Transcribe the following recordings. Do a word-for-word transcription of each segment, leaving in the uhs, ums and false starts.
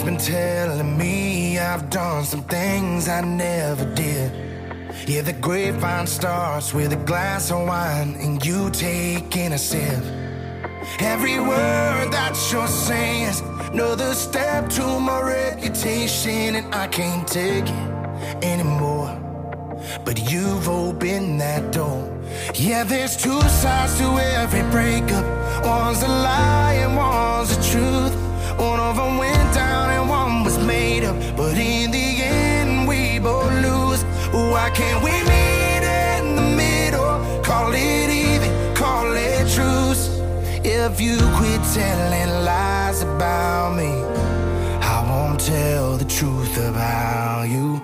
been telling me I've done some things I never did. Yeah, the grapevine starts with a glass of wine and you taking a sip. Every word that you're saying is another step to my reputation, and I can't take it anymore. But you've opened that door. Yeah, there's two sides to every breakup. One's a lie and one's the truth. One of them went down and one was made up, but in the end we both lose. Why can't we meet in the middle? Call it even, call it truce. If you quit telling lies about me, I won't tell the truth about you.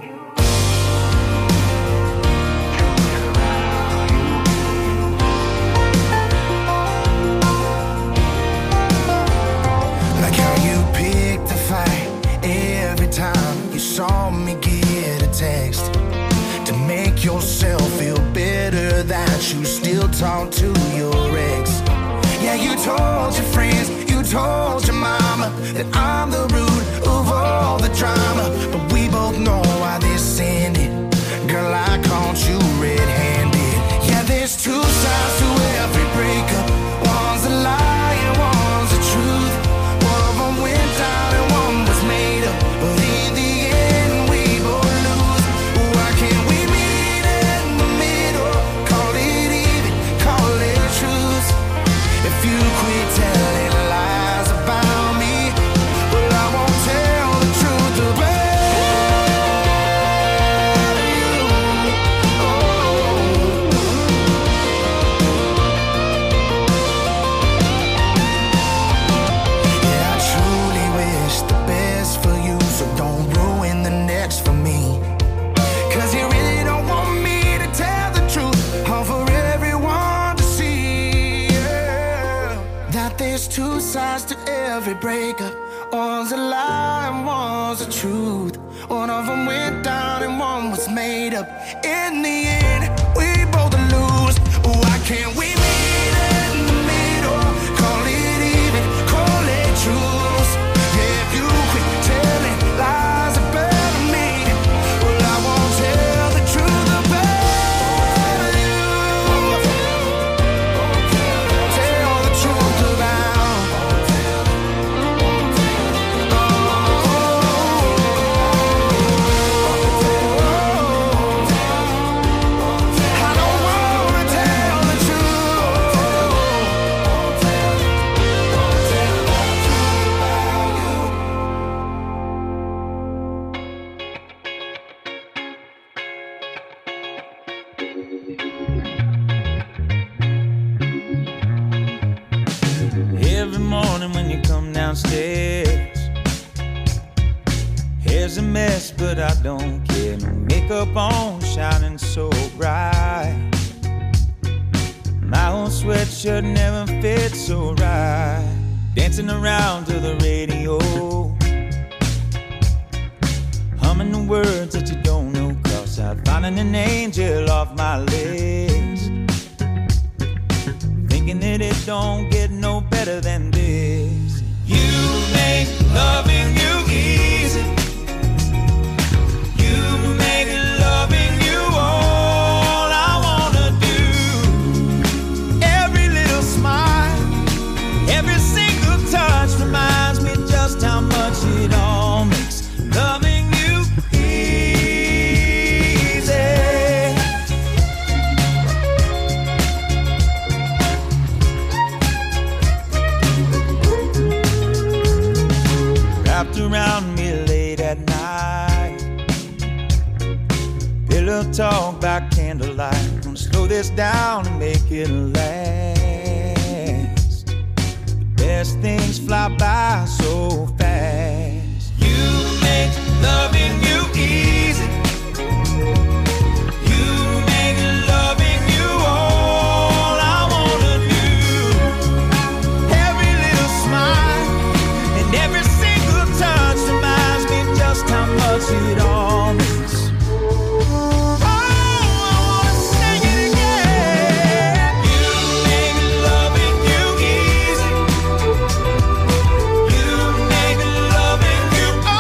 Like how you picked the fight every time you saw me get a text, to make yourself feel better that you still talk to your ex. Yeah, you told your friends, you told your mama that I'm the root of all the drama. But we both know why this ended. Girl, I caught you red-handed. Yeah, there's two sides to every breakup. One's a lie and one's the truth. One of them went down and one was made up, but in the end we both lose. Why can't we meet in the middle? Call it even, call it truth. If you quit telling lies about me, well, I won't tell the truth about you. Oh. Yeah, I truly wish the best for you, so don't ruin the next for me. Cause you really don't want me to tell the truth, all for everyone to see. Yeah. That there's two sides to every breakup. One's a lie and one's the truth. One of them went down and one was made up. In the end, we both lose. Why can't we meet in the middle? Call it even, call it truth. Yeah, if you quit telling lies about me, well, I won't tell the truth about you. Tell the truth about I don't wanna tell the truth. Every morning when you come downstairs, hair's a mess, but I don't care. No makeup on, shining so bright. My old sweatshirt never fits so right. Dancing around to the radio, humming the words that you don't know. Cross out, finding an angel off my list. Thinking that it don't get no better than this. You make loving you easy. You make loving you all I wanna do. Every little smile, every single touch reminds me just how much it all makes loving you easy. Wrapped around me late at night, pillow talk by candlelight. Gonna slow this down and make it last. The best things fly by so fast. You make loving you easy. You make loving you all I wanna do. Every little smile and every single touch reminds me just how much it all means. Oh, I wanna sing it again. You make loving you easy. You make loving you all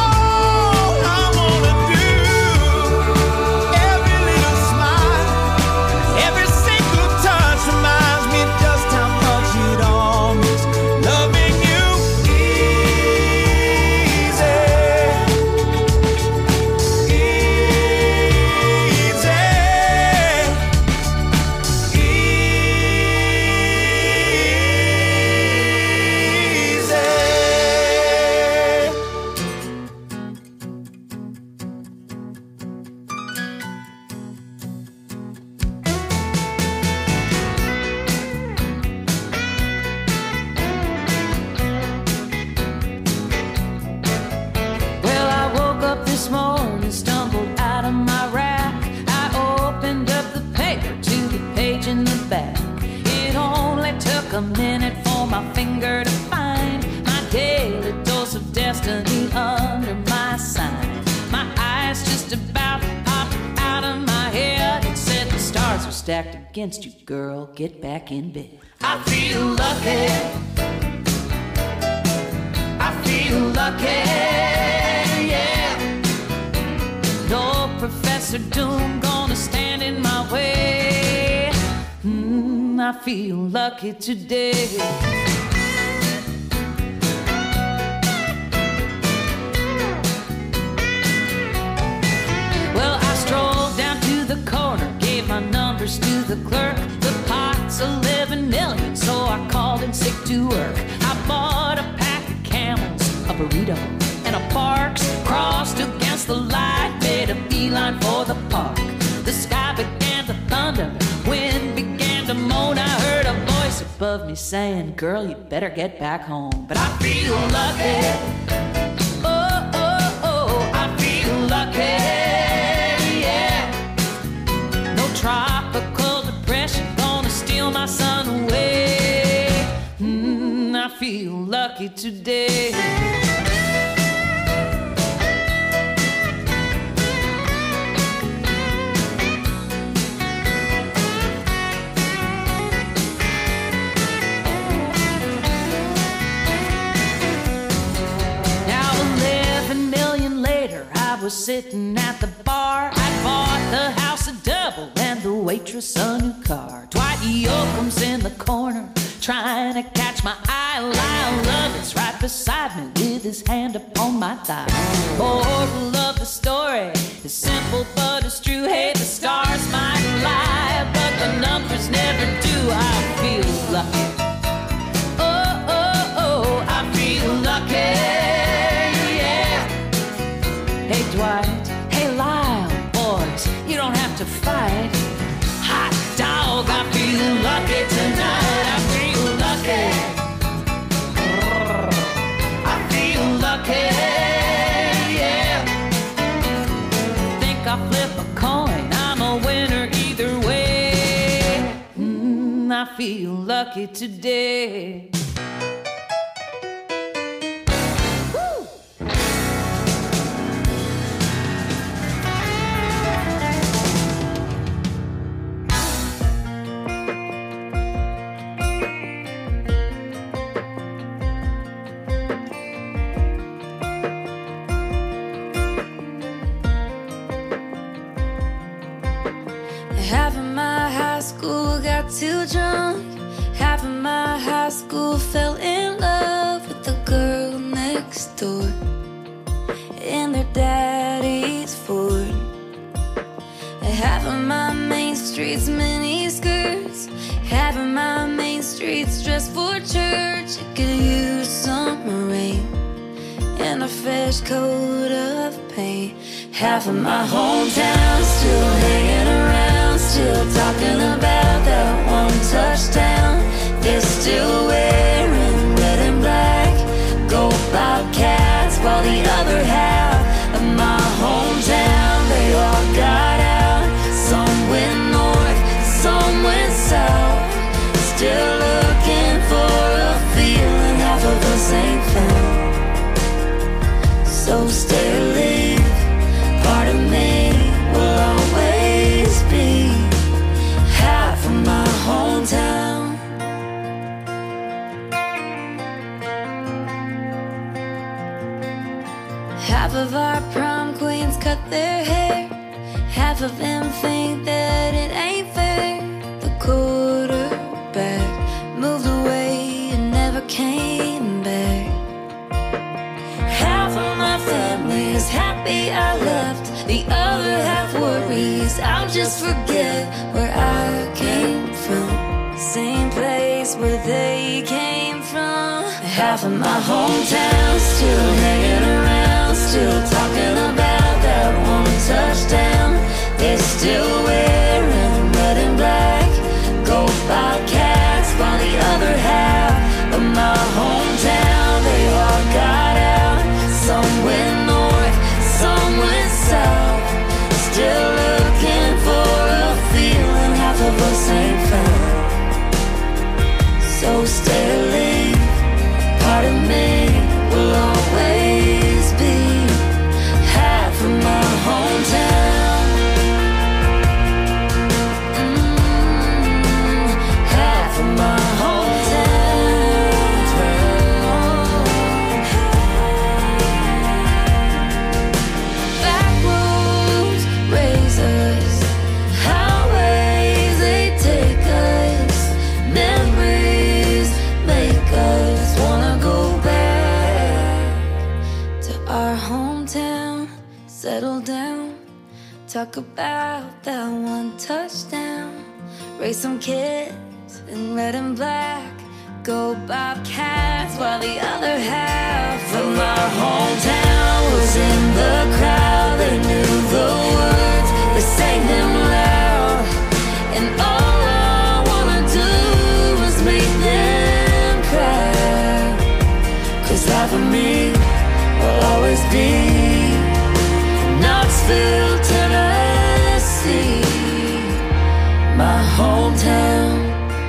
odds are stacked against you, girl. Get back in bed. I feel lucky. I feel lucky, yeah. No Professor Doom gonna stand in my way. Mm, I feel lucky today. Well, I strolled down to the corner, gave my numbers to the clerk. The pot's eleven million, so I called in sick to work. I bought a pack of Camels, a burrito, and a Parks. Crossed against the light, made a beeline for the park. The sky began to thunder, wind began to moan. I heard a voice above me saying, girl, you better get back home. But I feel lucky. Oh, oh, oh, I feel lucky. Tropical depression gonna steal my sun away. Mm, I feel lucky today. Now eleven million later, I was sitting at the bar. I bought the house a double and the waitress a new car. Dwight Yoakam's in the corner, trying to catch my eye. Lyle Lovett's right beside me with his hand upon my thigh. Moral of the story is simple but it's true. Hey, the stars might lie, but the numbers never do. I feel lucky. Oh, oh, oh, I feel lucky. Yeah. Hey, Dwight. Hey, Lyle. Boys, you don't have to fight. Hot dog, I feel lucky tonight. I feel lucky. I feel lucky, yeah. Think I'll flip a coin, I'm a winner either way. Mm, I feel lucky today. Half of my high school got too drunk. Half of my high school fell in love with the girl next door in their daddy's Ford. Half of my main street's mini skirts. Half of my main street's dressed for church. It could use some rain and a fresh coat of paint. Half of my hometown still hanging around, still talking about that one touchdown. They're still wearing red and black, go Bobcats, while the other half of my hometown, they all got out. Some went north, some went south, still looking for a feeling half of us ain't found. So stay or leave, part of me will always be half of my hometown. Half of our prom queens cut their hair. Half of them think that it ain't fair. The quarterback moved away and never came back. Half of my family is happy I left. The other half worries I'll just forget where I came from. Same place where they came from. Half of my hometown still hanging around, still talking about that one touchdown. They're still wearing red and black, go Bobcats, while the other half of my hometown, they all got out. Some went north, some went south, still looking for a feeling half of us ain't found. So stay or leave, part of me will always be half of my hometown. Mm. talk about that one touchdown. Raise some kids in red and black. Go Bobcats while the other half of my hometown was in the crowd. They knew the words, they sang them loud. And all I wanna do was make them cry. Cause half of me will always be Knoxville, Tennessee, my hometown.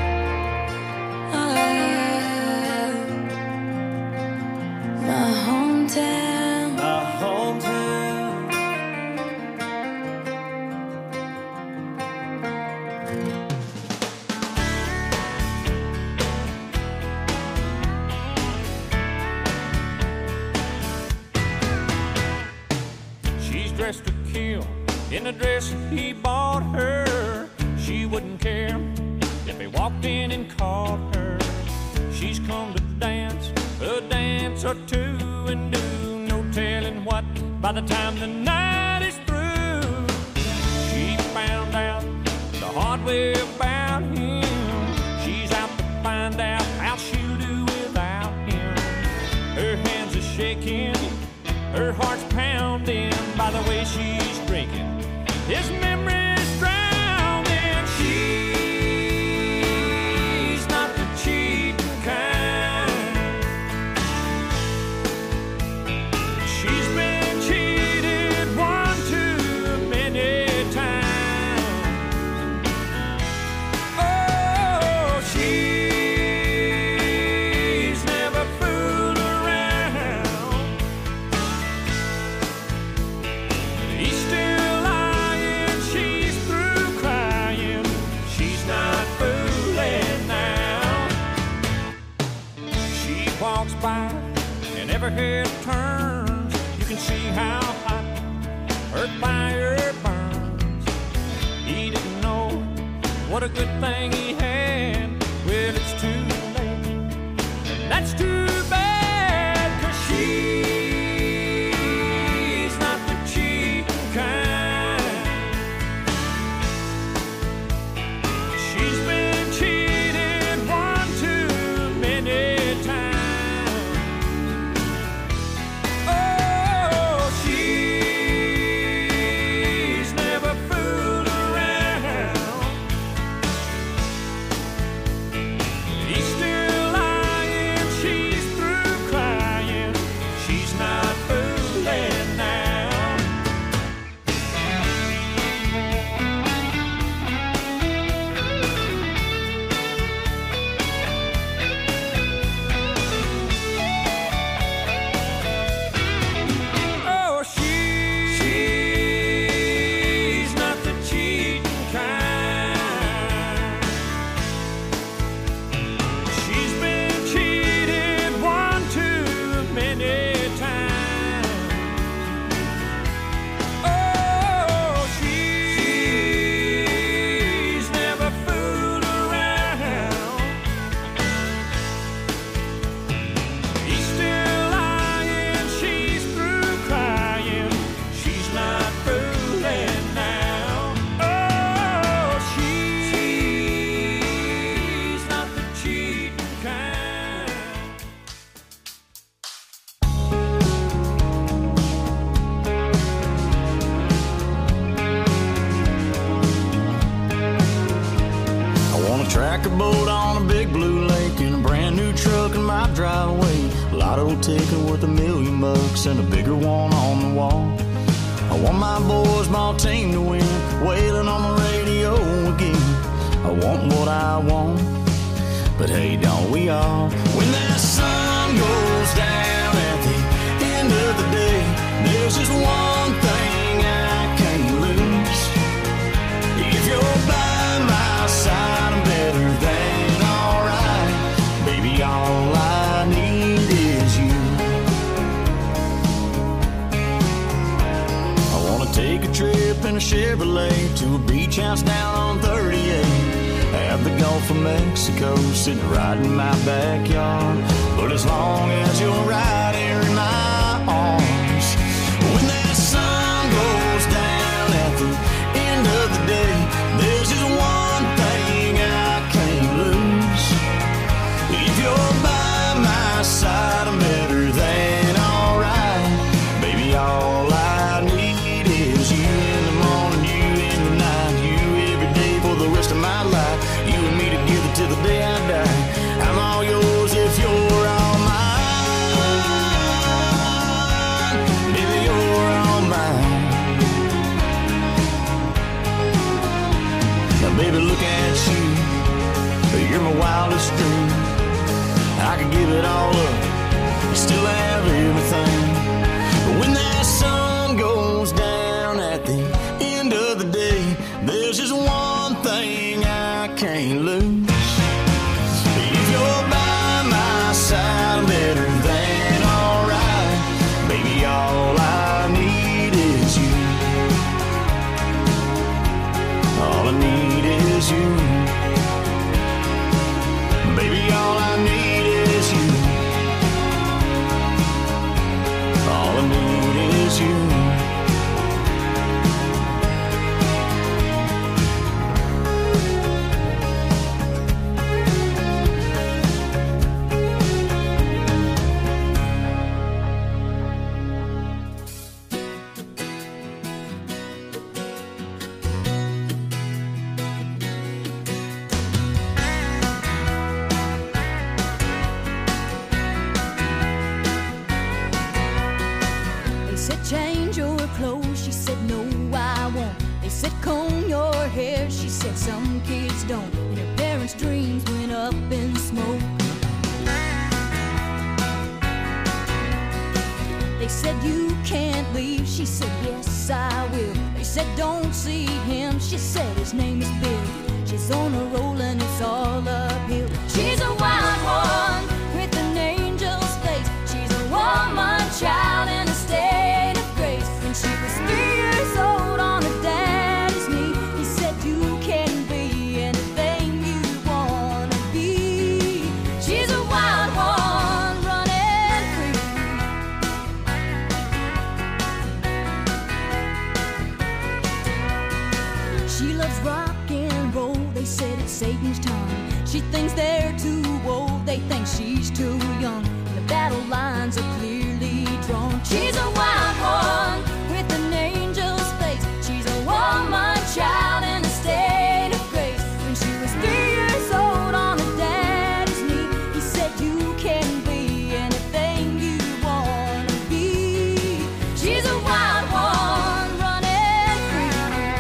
In a dress he bought her, she wouldn't care if he walked in and caught her. She's come to dance a dance or two and do no telling what by the time the night is through. She found out the hard way about him. She's out to find out how she'll do without him. Her hands are shaking, her heart's pounding by the way she's drinking. His memory's drowning. She's not the cheating kind. She's been cheated one too many times. Oh, she's never fooled around. He's still by, and every head turns. You can see how hot her fire burns. He didn't know what a good thing he had. Well, it's too late, and that's too bad, 'cause she's not the cheating kind. She's been cheated one too many times. Boat on a big blue lake in a brand new truck in my driveway. Lotto ticket worth a million bucks and a bigger one on the wall. I want my boys, my team to win, wailing on the radio again. I want what I want, but hey, don't we all? When that sun goes down at the end of the day, there's just one thing I can't lose. If you're by my side, I'm better than alright. Baby, all I need is you. I wanna take a trip in a Chevrolet to a beach house down on thirty-eight. Have the Gulf of Mexico sitting right in my backyard. But as long as you're right here in my arms, when that sun goes down at the Baby, look at you. You're my wildest dream. I could give it all up, you still have everything. But when that sun goes down at the end of the day, there's just one thing I can't lose. If you're by my side, I'm better than alright. Baby, all I need is you. All I need is you. Baby, all I need is you. All I need is you. Change your clothes, she said no I won't. They said comb your hair, she said some kids don't. And her parents' dreams went up in smoke. They said you can't leave, she said yes I will. They said don't see him, she said his name is Bill. She's on a roll and it's all uphill. She's a wild one with an angel's face. She's a woman child in a state of grace. When she was three years old on her daddy's knee, he said you can be anything you wanna be. She's a wild one running free. She loves rock and roll, they said it's Satan's time. She thinks they're too old, they think she's too young. And the battle lines are clearly drawn. She's a wild one with an angel's face. She's a woman child in a state of grace. When she was three years old on her daddy's knee, he said you can be anything you wanna be. She's a wild one running free.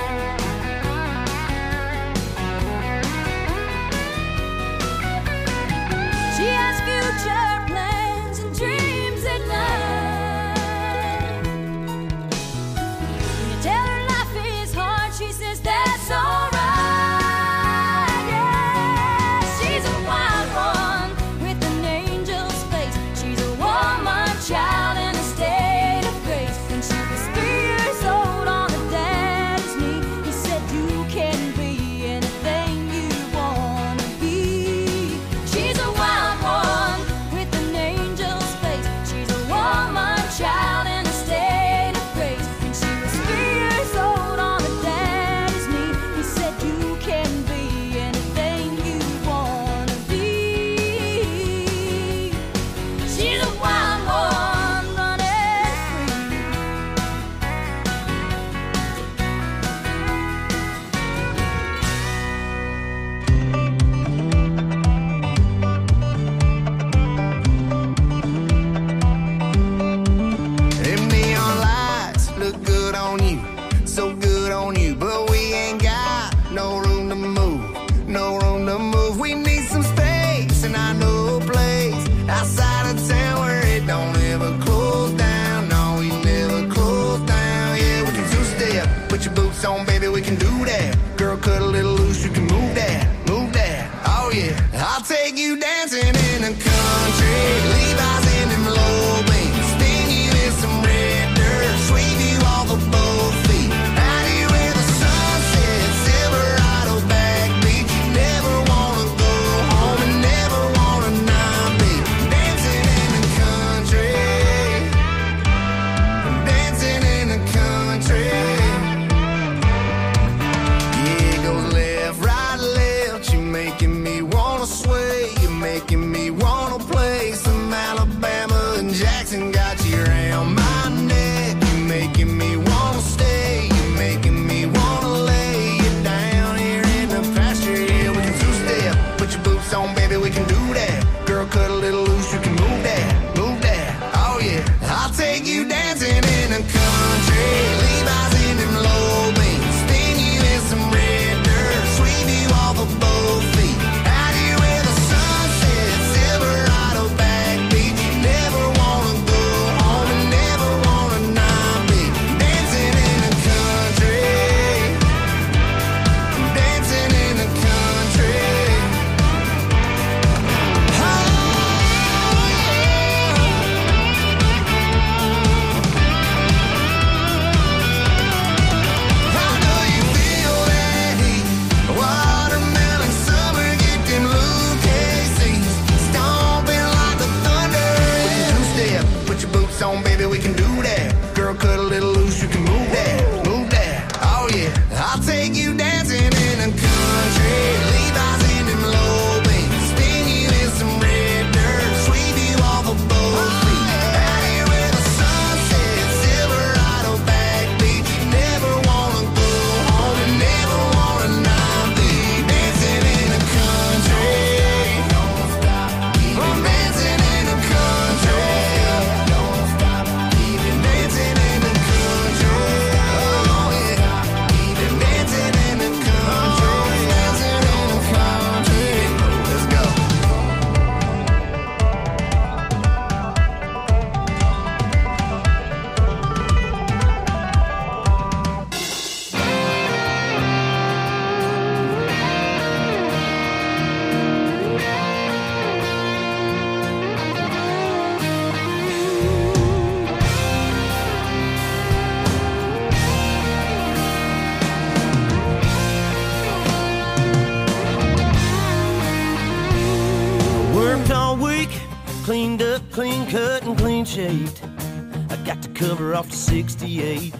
She has future plans and dreams at night. When you tell her life is hard, she says that's alright. Yeah, she's a wild one with an angel's face. She's a woman child in a state of grace. When she was three years old on her daddy's knee, he said you can be anything you wanna be. She's a wild one with an angel's face. She's a woman child in a state of grace. When she was three years old on her daddy's knee, he said you can be anything you wanna be. She's a wild one running free. Them neon lights look good on you, so good on you, but we ain't got no room to move, no room to move. We need some space, and I know a place outside of town where it don't ever close down. No, we never close down. Yeah, we can two-step, put your boots on, baby, we can do that. Girl, cut a little loose, you can move that, move that. Oh yeah, I'll take you dancing in the country, Levi's in them low beams, spin you in some red dirt, sweep you off of both feet, out here where the sun sets, Silverado's back clean cut and clean shaved. I got the cover off the sixty-eight.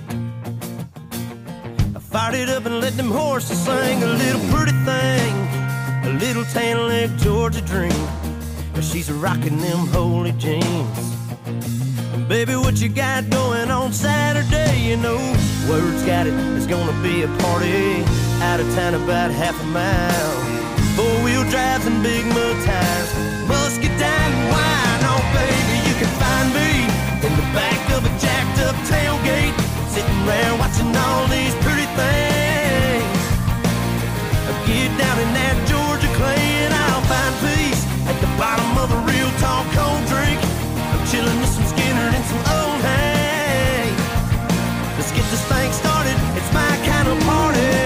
I fired it up and let them horses sing. A little pretty thing, a little tan leg Georgia dream. She's rocking them holy jeans. Baby, what you got going on Saturday? You know, word's got it, there's gonna be a party out of town about half a mile. Four-wheel drives and big mud tires, musket down and wine. Oh, baby, you can find me in the back of a jacked-up tailgate, sitting around watching all these pretty things. Get down in that Georgia clay and I'll find peace at the bottom of a real tall cold drink. I'm chilling with some Skinner and some old hay. Let's get this thing started, it's my kind of party.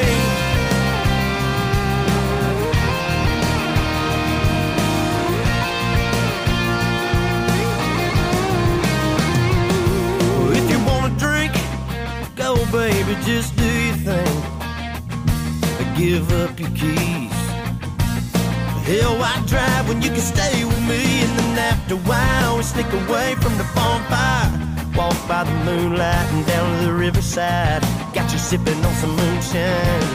Well, if you wanna drink, go baby, just do your thing. Give up your keys. Hell, why drive when you can stay with me? And then after a while, we sneak away from the bonfire, walk by the moonlight and down to the riverside. Got you sipping on some moonshine.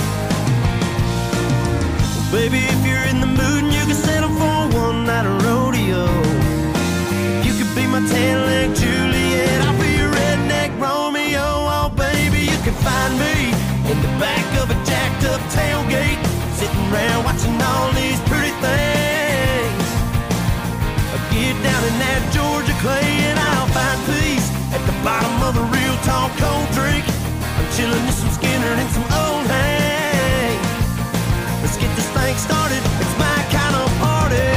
Well, baby, if you're in the mood and you can settle for one night of rodeo, you could be my tan-leg Juliet, I'll be your redneck Romeo. Oh, baby, you can find me in the back of a jacked-up tailgate, sitting around watching all these pretty things. I'll get down in that Georgia clay and I'll find peace at the bottom of a real tall cold drink. I'm chilling with some Skinner and some old hay. Let's get this thing started, it's my kind of party.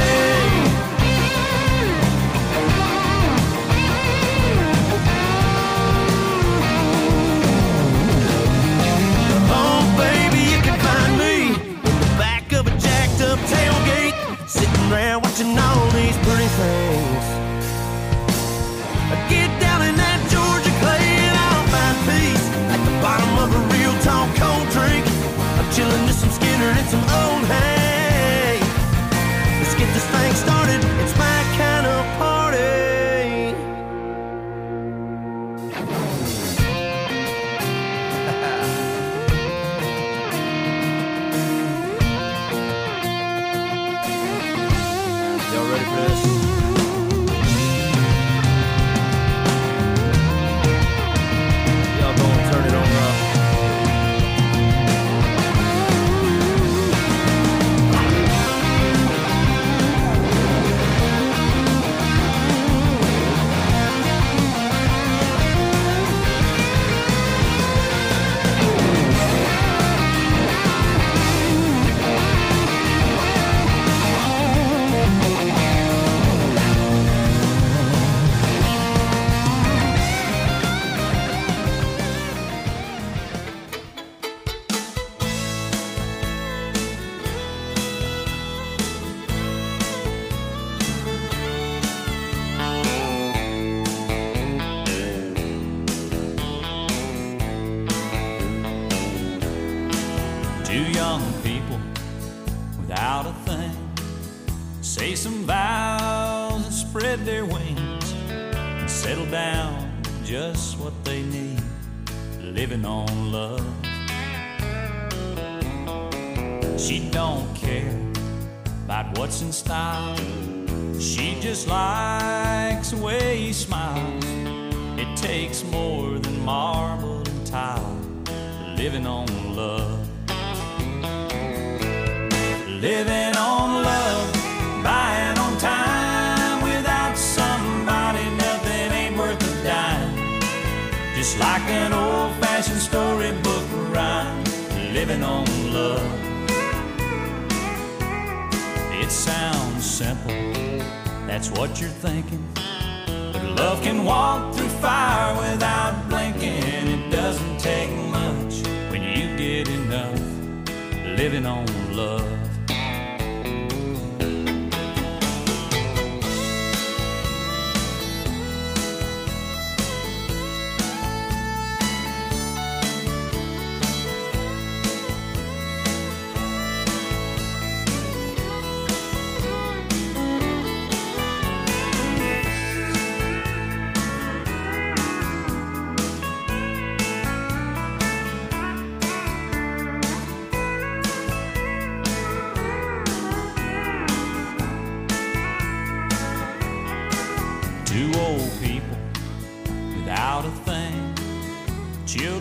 Tailgate, sitting around watching all these pretty things. I get down in that Georgia clay and I'll find peace at the bottom of a real tall cold drink. I'm chilling with some Skinner and some old hay. Let's get this thing started, it's my kind of party. In style, she just likes the way he smiles. It takes more than marble and tile, living on love. Living on love, buying on time. Without somebody, nothing ain't worth a dime. Just like an old-fashioned storybook rhyme, living on love. It sounds simple, that's what you're thinking. But love can walk through fire without blinking. It doesn't take much when you get enough, living on love.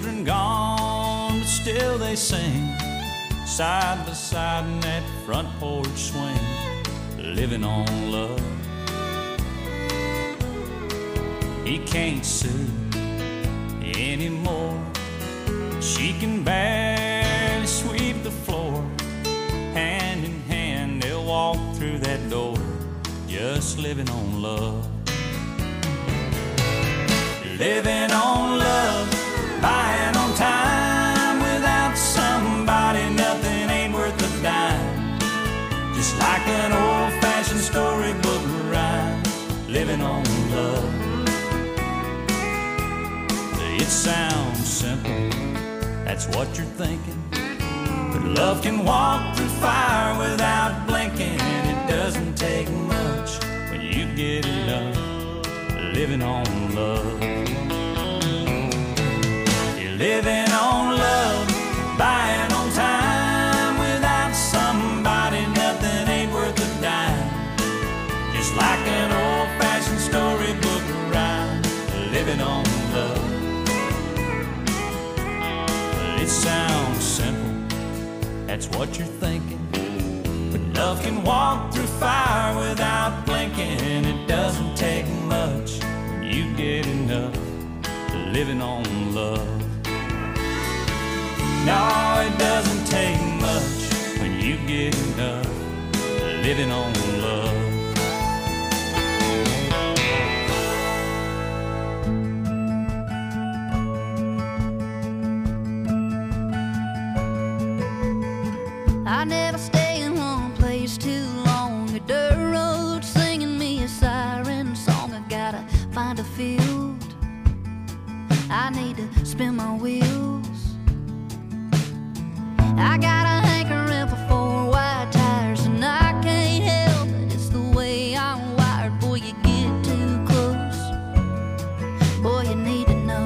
children gone, but still they sing side by side in that front porch swing, living on love. He can't sue anymore. She can barely sweep the floor. Hand in hand they'll walk through that door, just living on love. Living on love, buying on time. Without somebody, nothing ain't worth a dime. Just like an old-fashioned storybook rhyme, living on love. It sounds simple, that's what you're thinking, but love can walk through fire without blinking. It doesn't take much when you get enough, living on love. You're living on love, buying on time. Without somebody, nothing ain't worth a dime. Just like an old-fashioned storybook rhyme, living on love. It sounds simple, that's what you're thinking, but love can walk through fire without blinking. It doesn't take much when you get enough, living on love. No, it doesn't take much when you get enough, living on love. I never stay in one place too long. A dirt road singing me a siren song. I gotta find a field, I need to spin my wheels. I got a hankering for four white tires, and I can't help it, it's the way I'm wired. Boy, you get too close, boy, you need to know.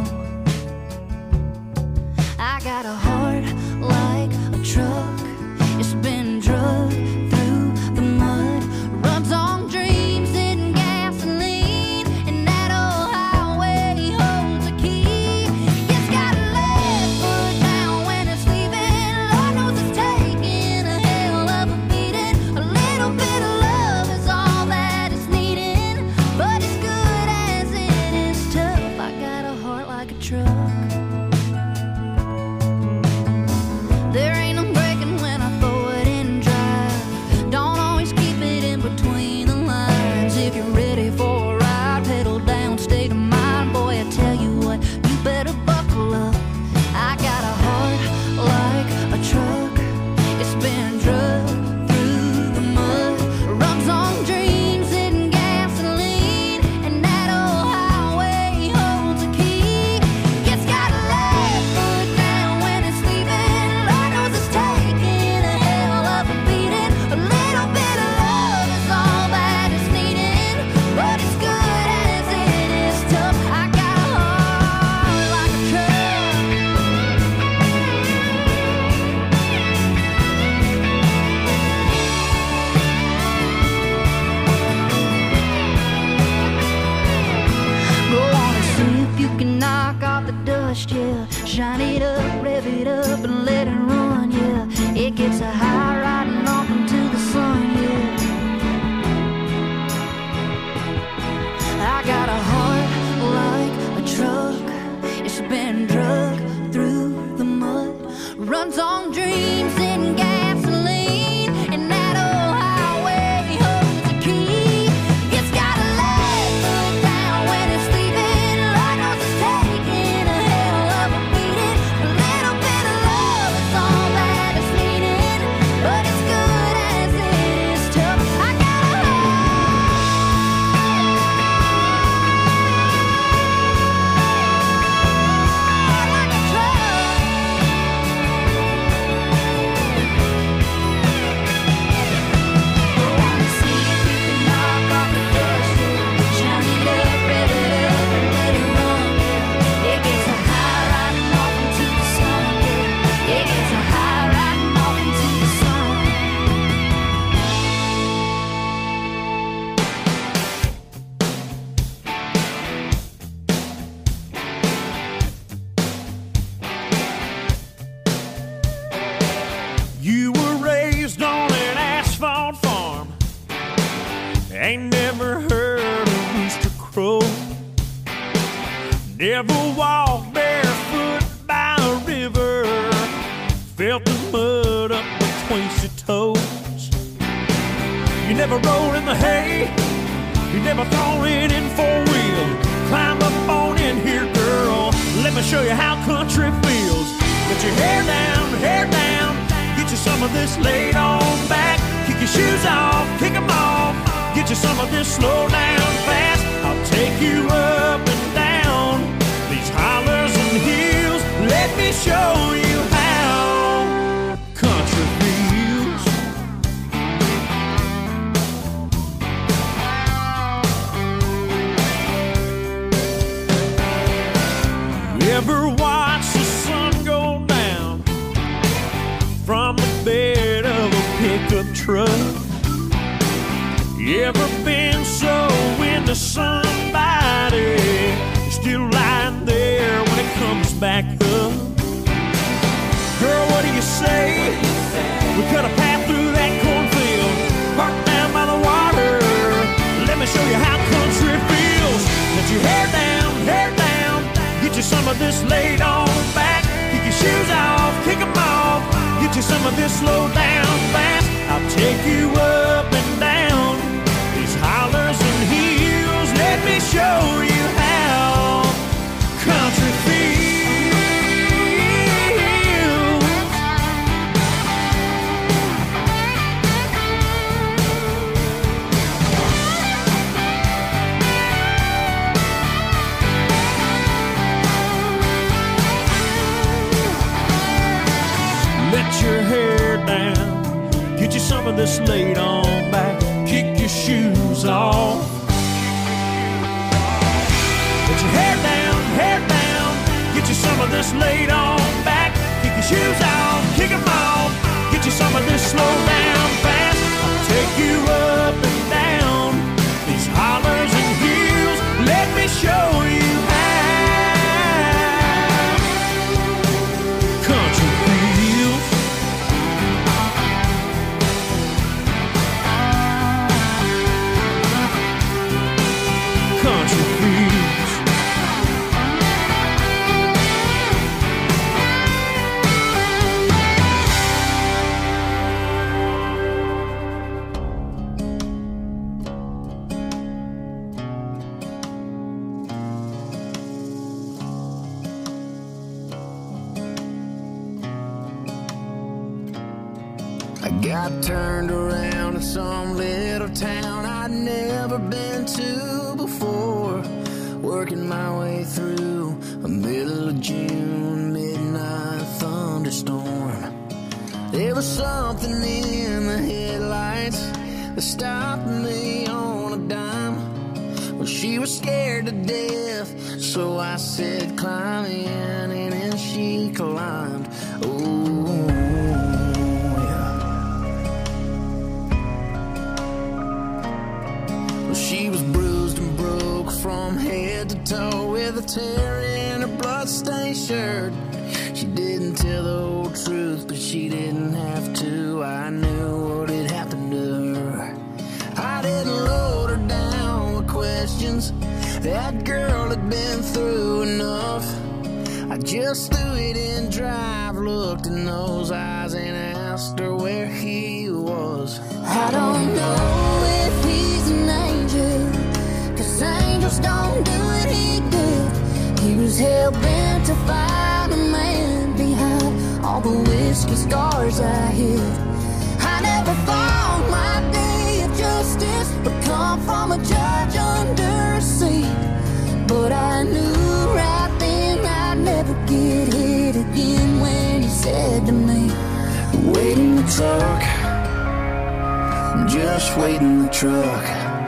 I got a heart like a truck, it's been drugged through the mud, runs on dreams and gasoline, and that old highway holds a key. It's got a left foot down when it's leaving. Lord knows it's taking a hell of a beating. A little bit of love is all that it's needing, but as good as it is tough, I got a heart like a truck. There ain't no breaking when I throw it in drive. Don't always keep it in between the lines. If you're ready for a ride, pedal down, state of mind. Boy, I tell you what, you better buckle up. I got a heart like a truck, it's been drugged through the mud, runs on dreams and gasoline, and that old highway holds a key. It's got a left foot down when it's leaving. Lord knows it's taking a hell of a beating. A little bit of love is all that it's needing, but as good as it is tough, I got a heart like a truck. Go on and see if you can knock off the dust, yeah. Shine it up, rev it up, and let it run, yeah. It gets a high riding off into the sun, yeah. I got a heart like a truck, it's been drugged through the mud, runs on dreams and gasoline, and that old highway holds a key. It's got a left foot down when it's leaving. Lord knows it's taking a hell of a beating. A Ain't never heard a rooster crow. Never walked barefoot by a river. Felt the mud up between your toes. You never rolled in the hay. You never thrown it in four wheel. Climb up on in here, girl. Let me show you how country feels. Get your hair down, hair down. Get you some of this laid on back. Kick your shoes off, kick them off. Get you some of this slow down fast. I'll take you up and down these hollers and hills. Let me show you how country feels. You ever watch the sun go down from the bed of a pickup truck? You ever been so into somebody still lying there when it comes back up? Girl, what do you say? We cut a path through that cornfield, parked down by the water. Let me show you how country feels. Let your hair down, hair down. Get you some of this laid on back. Kick your shoes off, kick them off. Get you some of this slow down fast. I'll take you up and down these hollers and hills. Let me show you how country feels. Let your hair down. Get you some of this laid on back. Kick your shoes off. Let your hair down, hair down. Get you some of this laid on back. Kick your shoes off, kick them off. Get you some of this slow down fast. I'll take you up and down these hollers and hills. Let me show you how country feels. Country feels. I got turned around in some little town I'd never been to before. Working my way through a middle of June midnight thunderstorm. There was something in the headlights that stopped me on a dime. Well, she was scared to death, so I said climb in, and then she climbed. Oh, she was bruised and broke from head to toe, with a tear in her bloodstained shirt. She didn't tell the whole truth, but she didn't have to. I knew what had happened to her. I didn't load her down with questions. That girl had been through enough. I just threw it in drive, looked in those eyes, and asked her where he was. I don't know if he's an angel, 'cause angels don't do what he did. He was hell-bent to find a man behind all the whiskey scars I hid. I never thought my day of justice would come from a judge under a seat, but I knew right then I'd never get hit again when he said to me, wait in the truck, just wait in the truck.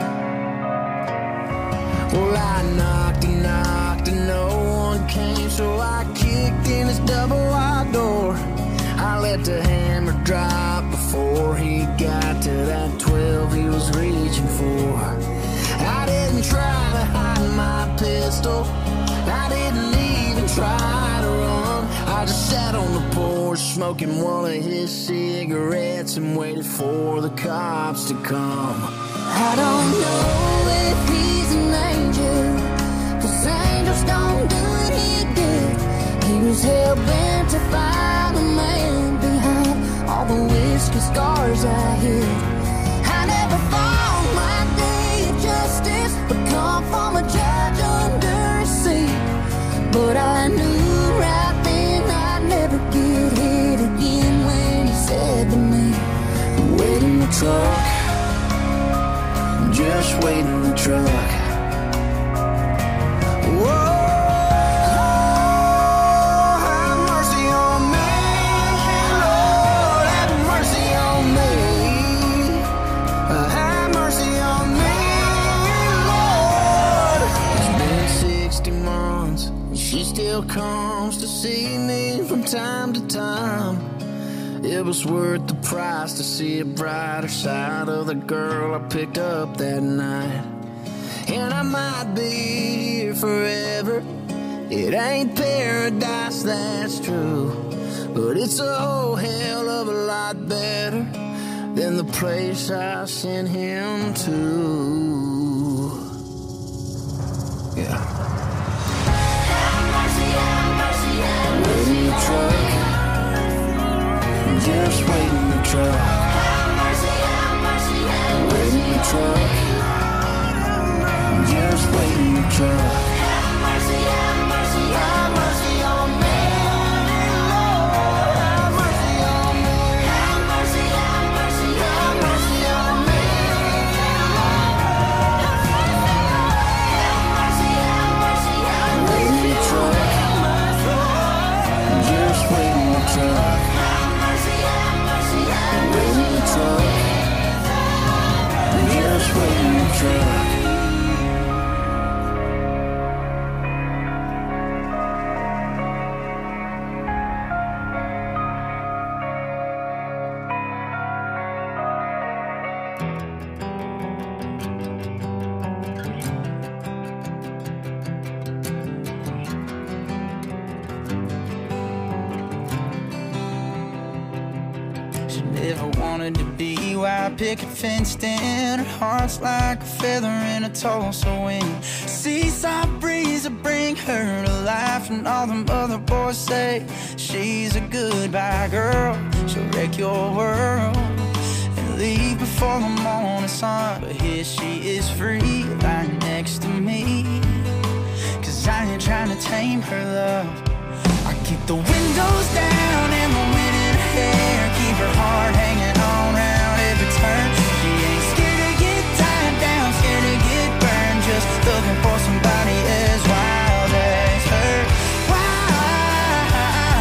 Well, I knocked and knocked and no one came, so I kicked in his double wide door. I let the hammer drop before he got to that twelve he was reaching for. I didn't try to hide my pistol, I didn't even try to run. I just sat on the porch smoking one of his cigarettes and waited for the cops to come. I don't know if he's an angel, 'cause angels don't do what he did. He was hell-bent to find a man behind all the whiskey scars I hid. I never thought my day of justice would come from a judge under a seat, but I knew right then I'd never get hit again when he said to me, wait in the truck, just wait in the truck. Whoa. Comes to see me from time to time. It was worth the price to see a brighter side of the girl I picked up that night. And I might be here forever. It ain't paradise, that's true, but it's a whole hell of a lot better than the place I sent him to. Yeah. Wait in the truck, just wait in the truck. Wait in the truck, just wait in the truck. Have mercy, have mercy, have mercy on me, Lord. Have mercy on me. Have mercy, have mercy, have mercy on me, Lord. Have mercy, have mercy, have mercy. Wait in the truck. Just wait in the truck. Have mercy, have mercy, have mercy. Wait in the truck. Just wait in the truck. Picket fenced in, her heart's like a feather in a Tulsa wind. Seaside breeze will bring her to life, and all them other boys say she's a goodbye girl. She'll wreck your world and leave before the morning sun. But here she is free, lying next to me, 'cause I ain't trying to tame her love. I keep the windows down and the wind in her hair, keep her heart hanging on round every turn. She ain't scared to get tied down, scared to get burned, just looking for somebody as wild as her. Wild,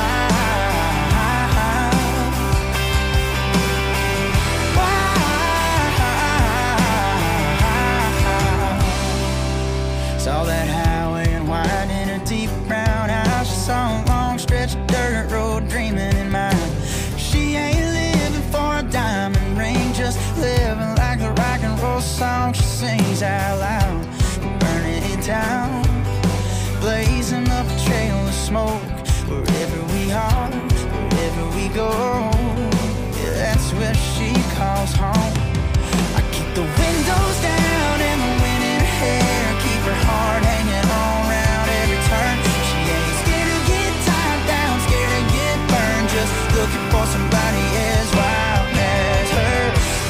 wild. Saw that highway and wine in her deep brown eyes. She saw a long stretch of dirt road dreaming in mind. She ain't living for a diamond ring, just living like the rock and roll song she sings out loud. Burning it down, blazing up a trail of smoke. Wherever we are, wherever we go, yeah, that's where she calls home. I keep the windows down and the wind in her hair, keep her heart hanging on round every turn. She ain't scared to get tied down, scared to get burned, just looking for somebody as wild as her.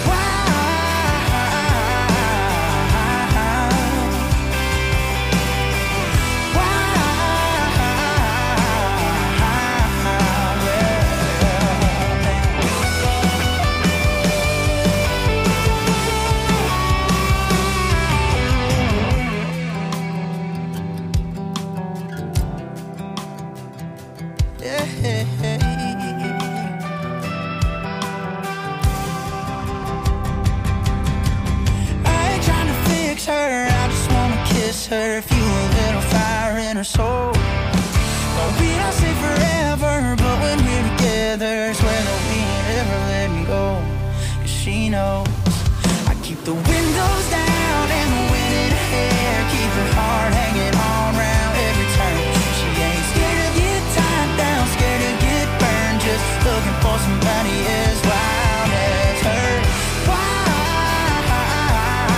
Her, fuel a little fire in her soul. Well, we don't say forever, but when we're together, swear that we ain't ever letting go. 'Cause she knows I keep the windows down and the wind in her hair, keep her heart hanging on round every turn. She ain't scared to get tied down, scared to get burned, just looking for somebody as wild as her. Wild.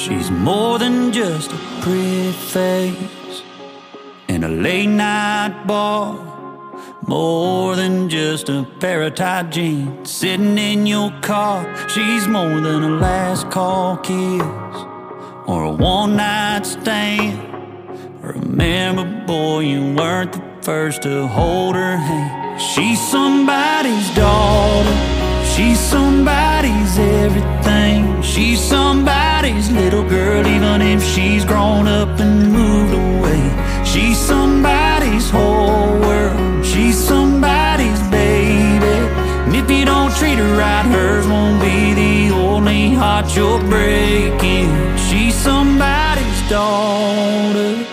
She's more than just a pretty face in a late night bar, more than just a pair of tight jeans sitting in your car. She's more than a last call kiss or a one night stand. Remember, boy, you weren't the first to hold her hand. She's somebody's daughter, she's somebody's everything. She's somebody's little girl, even if she's grown up and moved away. She's somebody's whole world, she's somebody's baby. And if you don't treat her right, hers won't be the only heart you're breaking. She's somebody's daughter.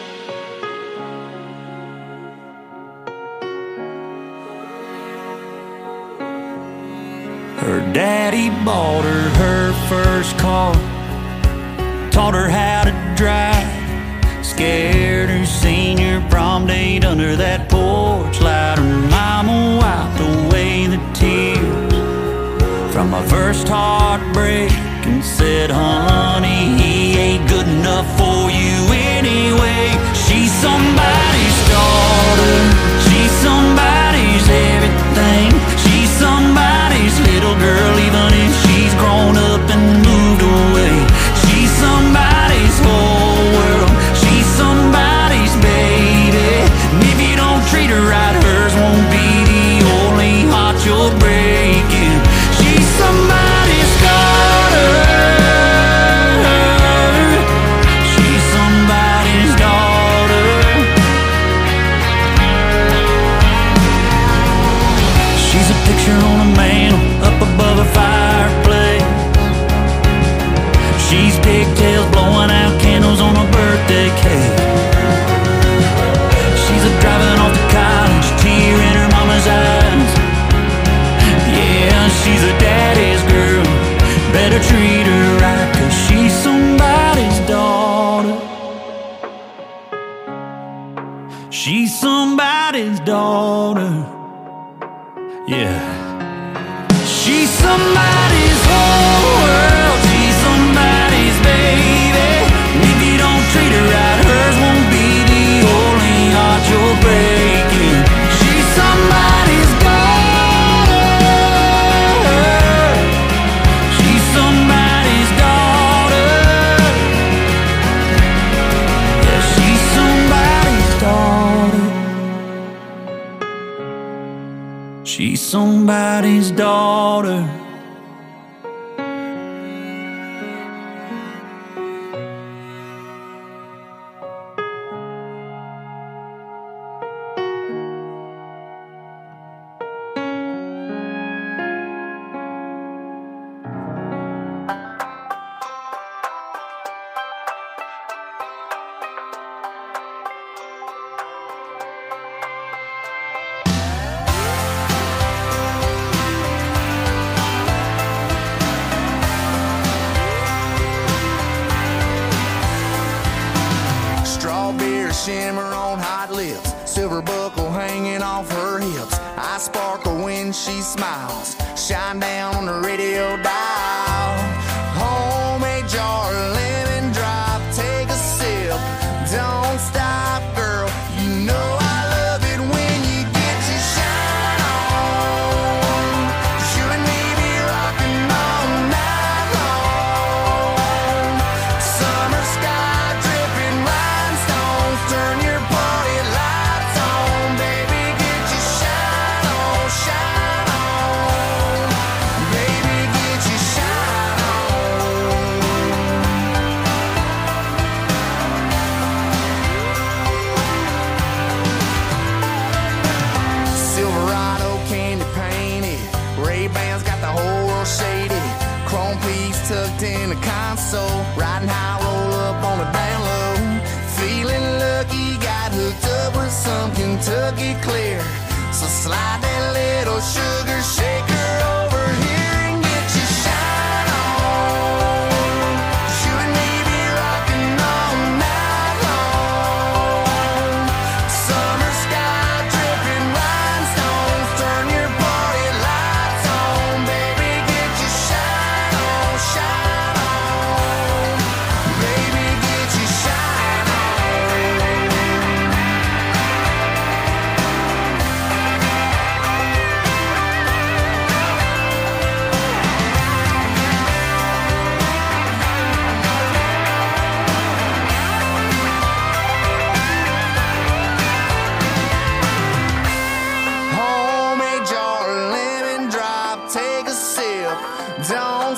Her daddy bought her her first car, taught her how to drive, scared her senior prom date under that porch light. Her mama wiped away the tears from my first heartbreak and said, honey, he ain't good enough for you anyway. She's somebody's daughter, she's somebody's everything. She's somebody's little girl, even if she's grown up and moved away. She's somebody's whole world, she's somebody's baby. And if you don't treat her right, hers won't be the only heart you're breaking. She's somebody's daughter, she's somebody's daughter. She's a picture on a mantle up above a fireplace. She's pigtails blowing out candles on a birthday cake. She's a driving off to college, tear in her mama's eyes. Yeah, she's a daddy's girl, better treat her right, 'cause she's somebody's daughter. She's somebody's daughter. Yeah. She's somebody's whole world, she's somebody's baby. And if you don't treat her right, hers won't be the only heart you're breaking. She's somebody's daughter, she's somebody's daughter. Yeah, she's somebody's daughter. She's somebody's daughter. Shimmer on hot lips, silver buckle hanging off her hips. I sparkle when she smiles, shine down on the radio dial. Homemade jar of lemon drop, take a sip, don't stop, girl. You know I love it when you get your shine on. You and me be rocking all night long. Summer sky dripping rhinestones, turn your party lights on, baby, get your shine on, shine on, baby, get your shine on. Silverado candy painted, Ray-Bans got the whole world shaded, chrome piece tucked in the console, riding high, roll up on the down low, feeling lucky, got hooked up with some Kentucky clear, so slide that little sugar shaker over here and get your shine on. You and me be rocking all night long. Summer sky dripping rhinestones, turn your party lights on, baby, get your shine on, shine on.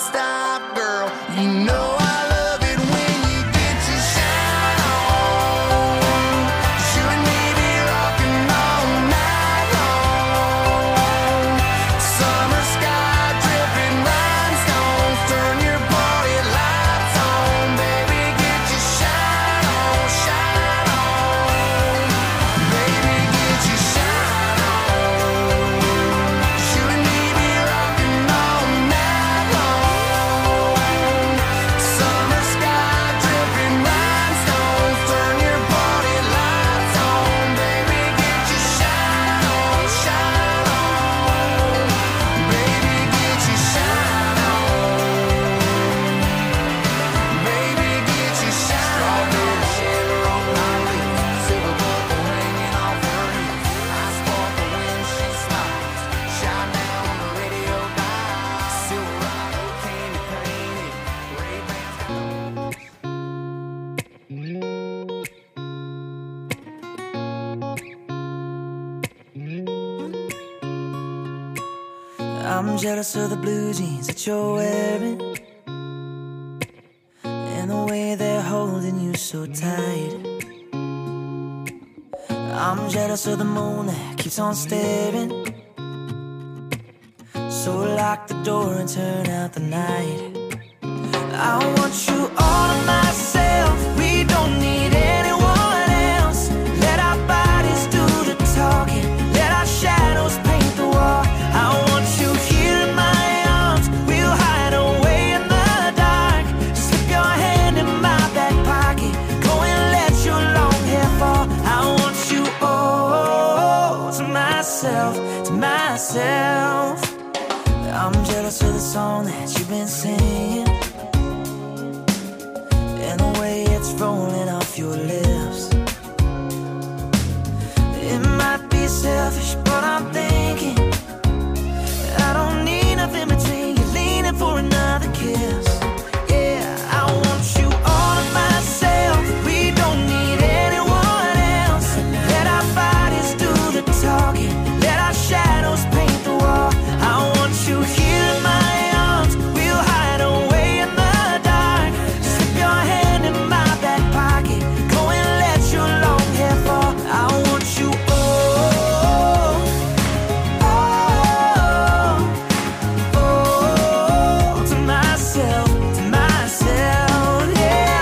stop, girl. You know I love it when you get your shine on. 'Cause you and me be rocking all night long. Summer sky dripping rhinestones, turn your party lights on. Baby, get your shine on, shine on. Baby, get your shine on. 'Cause you and me be rocking all night long. Summer sky dripping rhinestones, turn your party lights on. Baby, get your shine on, shine on. Baby, get your shine on. Baby, get your shine on. Strawberry sugar on my lips, silver buckle hanging off her hips. I sparkle when she smiles, shine down on the radio dial. Silverado candy painted, Ray-Bans. I'm jealous of the blue jeans that you're wearing, and the way they're holding you so tight. I'm jealous of the moon that keeps on staring, so lock the door and turn out the night. I want you all to myself, we don't need anyone else. Let our bodies do the talking, let our shadows paint the wall. I want you here in my arms, we'll hide away in the dark. Slip your hand in my back pocket, go and let your long hair fall. I want you all to myself, to myself. I'm jealous of the song that you've been singing, and the way it's rolling off your lips. It might be selfish, but I'm thinking I don't need nothing between you, leaning for another kiss. Yeah, I want you all to myself, we don't need anyone else. Let our bodies do the talking, let our shadows paint the wall. I want you here in my arms, we'll hide away in the dark. Slip your hand in my back pocket, go and let your long hair fall. I want you all, all, all to myself, to myself, yeah.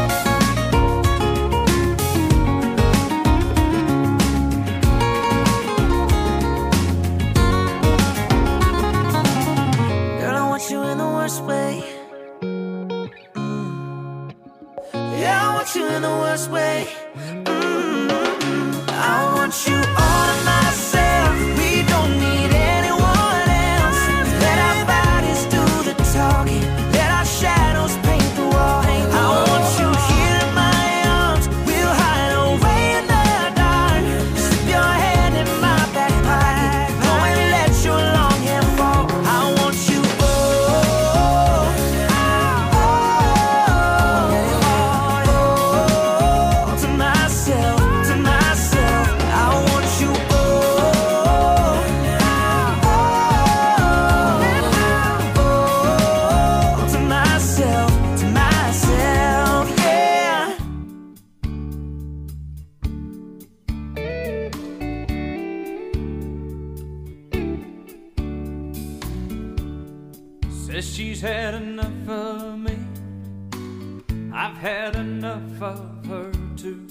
Girl, I want you in the worst way. Mm. Yeah, I want you in the worst way. Mm. I want you all to myself, we don't need anyone else. Let our bodies do the talking, let our shadows paint the wall. I want you here in my arms, we'll hide away in the dark. Slip your hand in my back pocket, go and let your long hair fall. I want you all, all to myself, to myself. I want you all, all to myself, to myself, yeah. Says she's had enough of me, I've had enough of her too.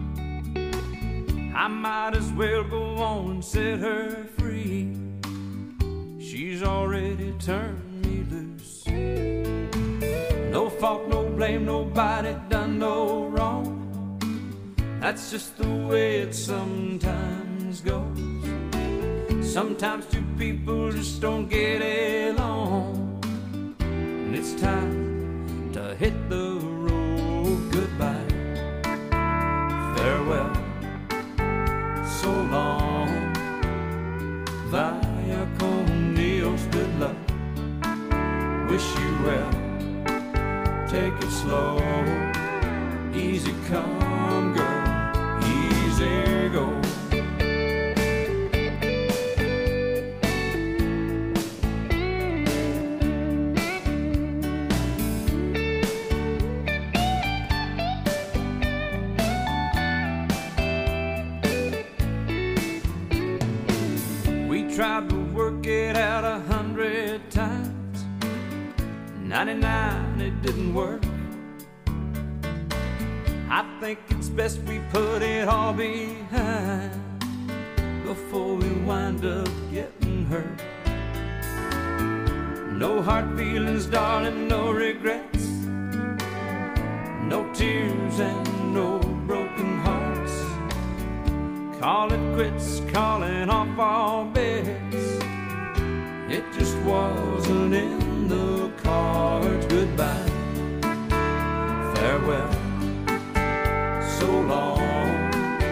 I might as well go on and set her free. She's already turned me loose. No fault, no blame, nobody done no wrong. That's just the way it sometimes goes. Sometimes two people just don't get along, and it's time to hit the road. Goodbye, farewell, so long, via con Dios, good luck, wish you well, take it slow, easy come girl, easy go. We tried to work it out a hundred times. ninety-nine, it didn't work. I think it's best we put it all behind before we wind up getting hurt. No hard feelings, darling, no regrets. No tears and no broken hearts. Call it quits, calling off all bets. It just wasn't in the cards. Goodbye, farewell, so long.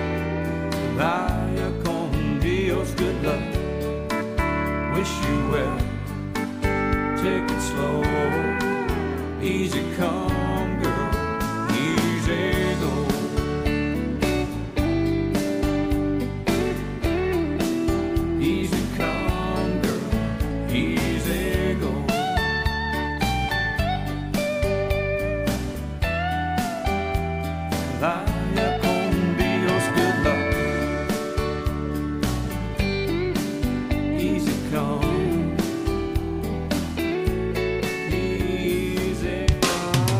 Vaya con Dios, good luck. Wish you well. Take it slow. Easy come, girl. Easy go. Easy come, girl. Easy go. Vaya con Dios, good luck. Easy come. Easy come.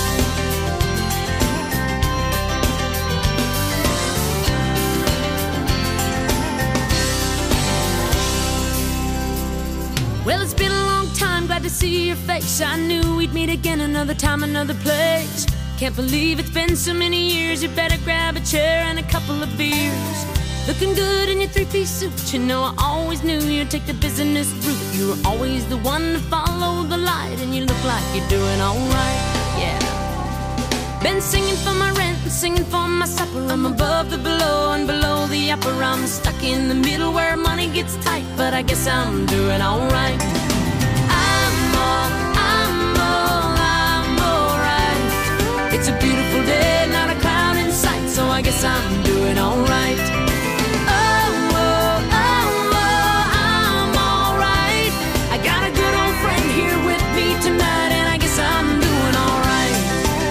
Well, it's been a long time, glad to see your face. I knew we'd meet again another time, another place. Can't believe it's been so many years. You better grab a chair and a couple of beers. Looking good in your three-piece suit. You know I always knew you'd take the business route. You were always the one to follow the light, and you look like you're doing alright, yeah. Been singing for my rent and singing for my supper. I'm above the below and below the upper. I'm stuck in the middle where money gets tight, but I guess I'm doing alright. I'm all, I'm all, I'm alright. It's a beautiful day, not a cloud in sight, so I guess I'm doing alright. Oh, oh, oh, oh, I'm alright. I got a good old friend here with me tonight, and I guess I'm doing alright.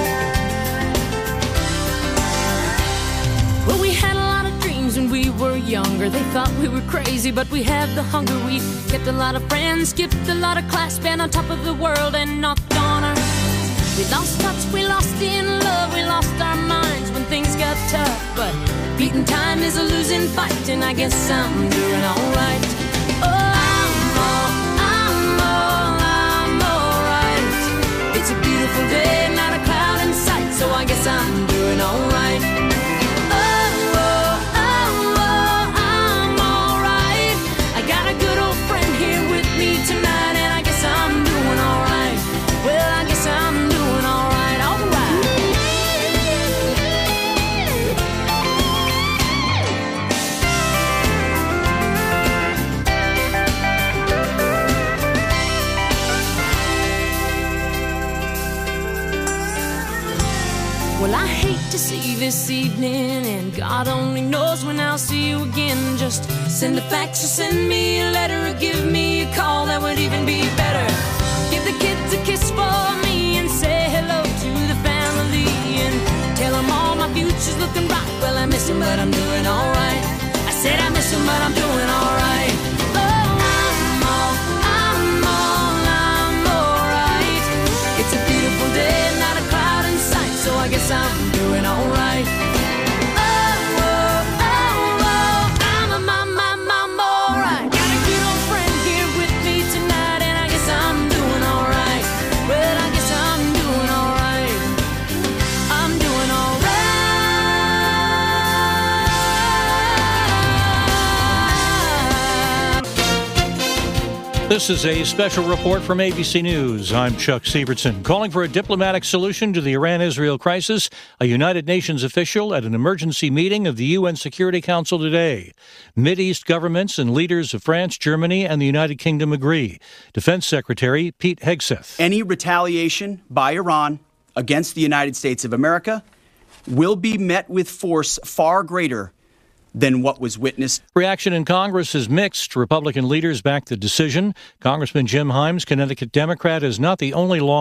Well, we had a lot of dreams when we were younger. They thought we were crazy, but we had the hunger. We kept a lot of friends, skipped a lot of class, been on top of the world and knocked on our. We lost touch, we lost in love, we lost our minds when things got tough. But beating time is a losing fight, and I guess I'm doing alright. Oh, I'm all, I'm all, I'm alright. It's a beautiful day, not a cloud in sight, so I guess I'm doing alright. Oh, oh, oh, oh, I'm alright. I got a good old friend here with me tonight, and I guess I'm doing alright. Well, I guess I'm doing alright, alright. Well, I hate to see this evening, and God only knows when I'll see you again. Just send a fax or send me a letter, or give me a call, that would even be better. Give the kids a kiss for me and say hello to the family, and tell them all my future's looking bright. Well, I miss them, but I'm doing alright. I said I miss them, but I'm doing alright. Oh, I'm all, I'm all, I'm alright. It's a beautiful day, not a cloud in sight, so I guess I'm doing alright. Oh, oh, oh, oh, I'm a mom, mom, mom, alright. Got a good old friend here with me tonight, and I guess I'm doing alright. Well, I guess I'm doing alright. I'm doing alright. This is a special report from A B C News. I'm Chuck Sievertson. Calling for a diplomatic solution to the Iran-Israel crisis, a United Nations official at an emergency meeting of the U N Security Council today. Mideast governments and leaders of France, Germany, and the United Kingdom agree. Defense Secretary Pete Hegseth. Any retaliation by Iran against the United States of America will be met with force far greater than what was witnessed. Reaction in Congress is mixed. Republican leaders back the decision. Congressman Jim Himes, Connecticut Democrat, is not the only law